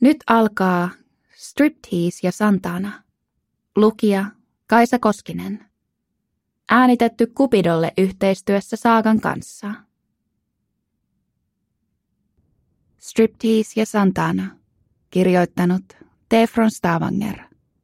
Nyt alkaa Striptease ja Santana. Lukija Kaisa Koskinen. Äänitetty Cupidolle yhteistyössä Saagan kanssa. Striptease ja Santana. Kirjoittanut Tefron Stavanger.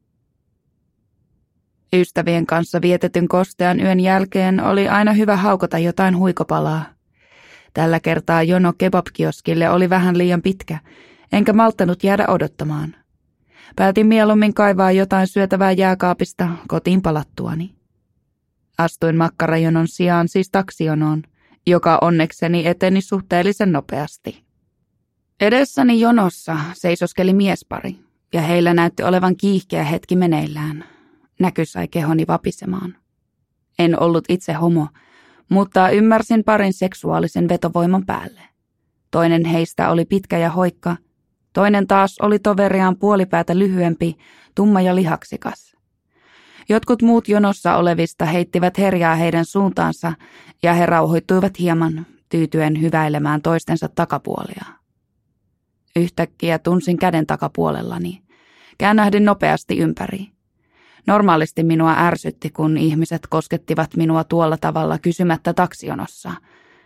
Ystävien kanssa vietetyn kostean yön jälkeen oli aina hyvä haukota jotain huikopalaa. Tällä kertaa jono kebabkioskille oli vähän liian pitkä, enkä malttanut jäädä odottamaan. Päätin mieluummin kaivaa jotain syötävää jääkaapista kotiin palattuani. Astuin makkarajonon sijaan siis taksijonoon, joka onnekseni eteni suhteellisen nopeasti. Edessäni jonossa seisoskeli miespari, ja heillä näytti olevan kiihkeä hetki meneillään. Näky sai kehoni vapisemaan. En ollut itse homo, mutta ymmärsin parin seksuaalisen vetovoiman päälle. Toinen heistä oli pitkä ja hoikka, toinen taas oli toveriaan puolipäätä lyhyempi, tumma ja lihaksikas. Jotkut muut jonossa olevista heittivät herjaa heidän suuntaansa ja he rauhoittuivat hieman, tyytyen hyväilemään toistensa takapuolia. Yhtäkkiä tunsin käden takapuolellani. Käännähdin nopeasti ympäri. Normaalisti minua ärsytti, kun ihmiset koskettivat minua tuolla tavalla kysymättä taksijonossa.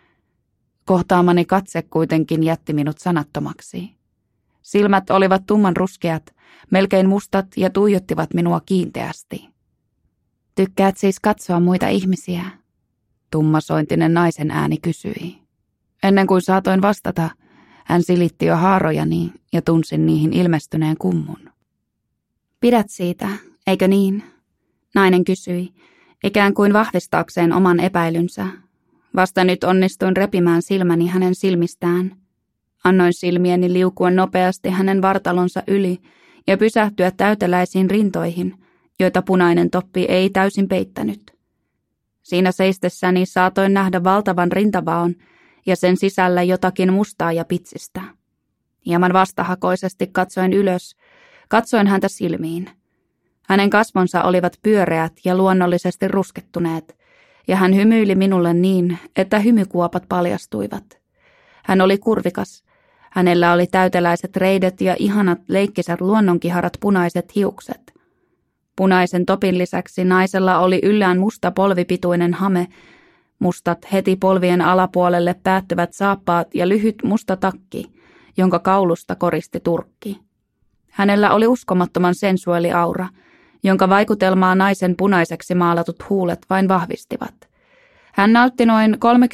Kohtaamani katse kuitenkin jätti minut sanattomaksi. Silmät olivat tumman ruskeat, melkein mustat ja tuijottivat minua kiinteästi. Tykkäät siis katsoa muita ihmisiä? Tummasointinen naisen ääni kysyi. Ennen kuin saatoin vastata, hän silitti jo haarojani ja tunsin niihin ilmestyneen kummun. Pidät siitä, eikö niin? Nainen kysyi, ikään kuin vahvistaakseen oman epäilynsä. Vasta nyt onnistuin repimään silmäni hänen silmistään. Annoin silmieni liukua nopeasti hänen vartalonsa yli ja pysähtyä täyteläisiin rintoihin, joita punainen toppi ei täysin peittänyt. Siinä seistessäni saatoin nähdä valtavan rintavaon ja sen sisällä jotakin mustaa ja pitsistä. Hieman vastahakoisesti katsoin ylös, katsoin häntä silmiin. Hänen kasvonsa olivat pyöreät ja luonnollisesti ruskettuneet, ja hän hymyili minulle niin, että hymykuopat paljastuivat. Hän oli kurvikas. Hänellä oli täyteläiset reidet ja ihanat leikkisät luonnonkiharat punaiset hiukset. Punaisen topin lisäksi naisella oli yllään musta polvipituinen hame, mustat heti polvien alapuolelle päättyvät saappaat ja lyhyt musta takki, jonka kaulusta koristi turkki. Hänellä oli uskomattoman sensuaali aura, jonka vaikutelmaa naisen punaiseksi maalatut huulet vain vahvistivat. Hän näytti noin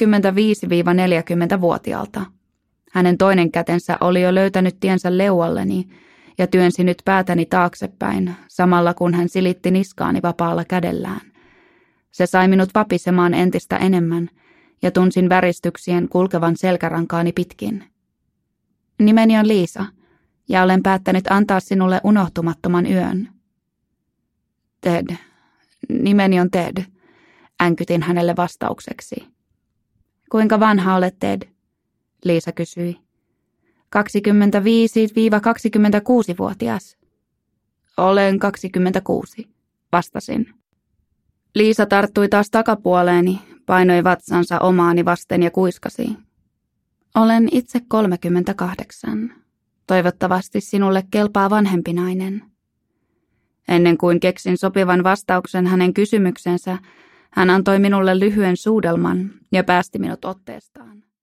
35-40-vuotiaalta. Hänen toinen kätensä oli jo löytänyt tiensä leualleni ja työnsi nyt päätäni taaksepäin, samalla kun hän silitti niskaani vapaalla kädellään. Se sai minut vapisemaan entistä enemmän ja tunsin väristyksien kulkevan selkärankaani pitkin. Nimeni on Liisa ja olen päättänyt antaa sinulle unohtumattoman yön. Ted. Nimeni on Ted, änkytin hänelle vastaukseksi. Kuinka vanha olet, Ted? Liisa kysyi. 25-26-vuotias. Olen 26, vastasin. Liisa tarttui taas takapuoleeni, painoi vatsansa omaani vasten ja kuiskasi. Olen itse 38. Toivottavasti sinulle kelpaa vanhempi nainen. Ennen kuin keksin sopivan vastauksen hänen kysymyksensä, hän antoi minulle lyhyen suudelman ja päästi minut otteestaan.